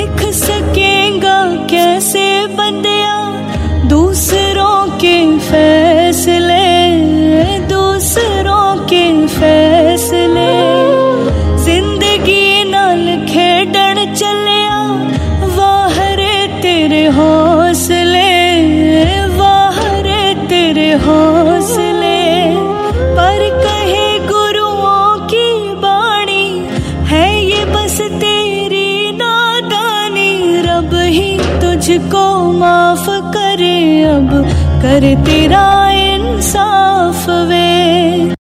लिख सकेगा कैसे बंदिया दूसरों के फैसले, दूसरों के फैसले। जिंदगी नाल खेडण चलिया वाह रे तेरे हौसले, वाह रे तेरे हौसले। पर कहे गुरुओं की बाणी है ये बस तेरी नादानी, रब ही तुझको माफ करे अब कर तेरा इंसाफ वे।